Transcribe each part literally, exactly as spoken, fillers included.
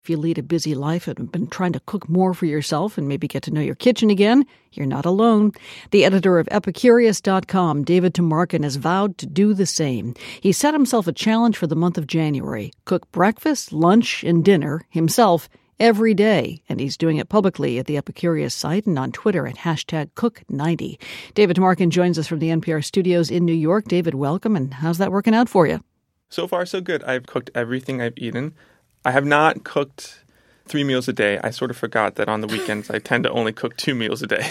If you lead a busy life and have been trying to cook more for yourself and maybe get to know your kitchen again, you're not alone. The editor of Epicurious dot com, David Tamarkin, has vowed to do the same. He set himself a challenge for the month of January: cook breakfast, lunch, and dinner himself every day, and he's doing it publicly at the Epicurious site and on Twitter at hashtag cook ninety. David Tamarkin joins us from the N P R studios in New York. David, welcome, and how's that working out for you? So far, so good. I've cooked everything I've eaten. I have not cooked three meals a day. I sort of forgot that on the weekends I tend to only cook two meals a day.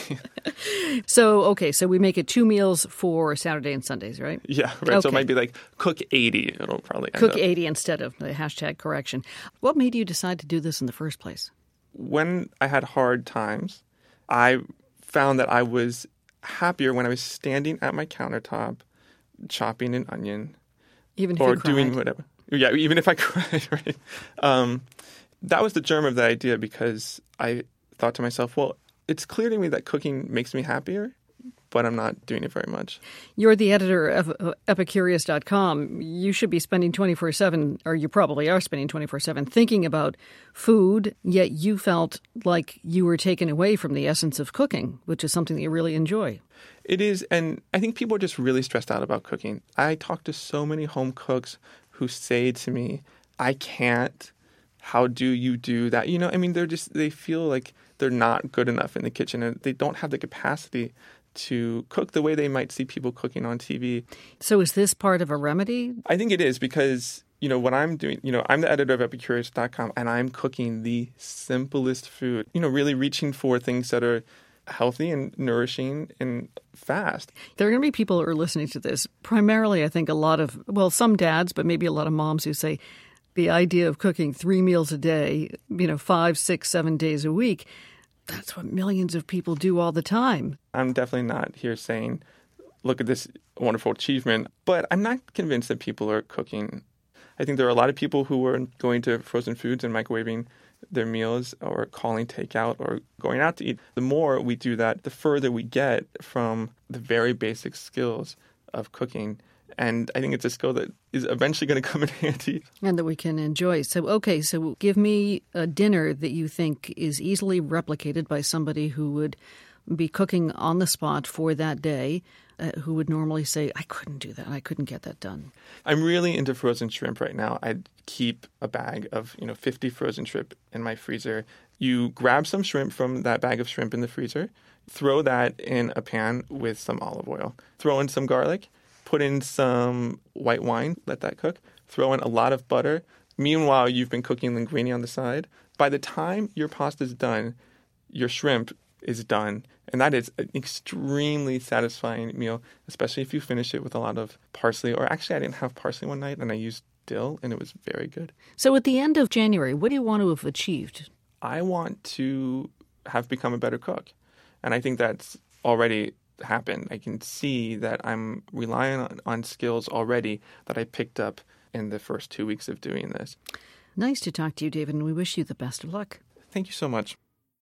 So, okay, so we make it two meals for Saturday and Sundays, right? Yeah, right. Okay. So it might be like cook eighty. It'll probably end Cook up. eighty instead of the hashtag correction. What made you decide to do this in the first place? When I had hard times, I found that I was happier when I was standing at my countertop, chopping an onion. Even if or you cried. doing whatever. Yeah, even if I cried, right? Um, that was the germ of the idea, because I thought to myself, well, it's clear to me that cooking makes me happier, but I'm not doing it very much. You're the editor of Epicurious dot com. You should be spending twenty-four seven, or you probably are spending twenty-four seven, thinking about food, yet you felt like you were taken away from the essence of cooking, which is something that you really enjoy. It is, and I think people are just really stressed out about cooking. I talk to so many home cooks who say to me, I can't. How do you do that? You know, I mean, they're just, they feel like they're not good enough in the kitchen, and they don't have the capacity to cook the way they might see people cooking on T V. So is this part of a remedy? I think it is, because, you know, what I'm doing, you know, I'm the editor of Epicurious dot com, and I'm cooking the simplest food, you know, really reaching for things that are healthy and nourishing and fast. There are going to be people who are listening to this. Primarily, I think a lot of, well, some dads, but maybe a lot of moms who say the idea of cooking three meals a day, you know, five, six, seven days a week, that's what millions of people do all the time. I'm definitely not here saying, look at this wonderful achievement, but I'm not convinced that people are cooking. I think there are a lot of people who are going to frozen foods and microwaving their meals, or calling takeout, or going out to eat. The more we do that, the further we get from the very basic skills of cooking. And I think it's a skill that is eventually going to come in handy. And that we can enjoy. So, okay, so give me a dinner that you think is easily replicated by somebody who would be cooking on the spot for that day, uh, who would normally say, I couldn't do that. I couldn't get that done. I'm really into frozen shrimp right now. I keep a bag of, you know, fifty frozen shrimp in my freezer. You grab some shrimp from that bag of shrimp in the freezer, throw that in a pan with some olive oil, throw in some garlic, put in some white wine, let that cook, throw in a lot of butter. Meanwhile, you've been cooking linguine on the side. By the time your pasta's done, your shrimp is done. And that is an extremely satisfying meal, especially if you finish it with a lot of parsley. Or actually, I didn't have parsley one night, and I used dill, and it was very good. So at the end of January, what do you want to have achieved? I want to have become a better cook. And I think that's already happened. I can see that I'm relying on, on skills already that I picked up in the first two weeks of doing this. Nice to talk to you, David, and we wish you the best of luck. Thank you so much.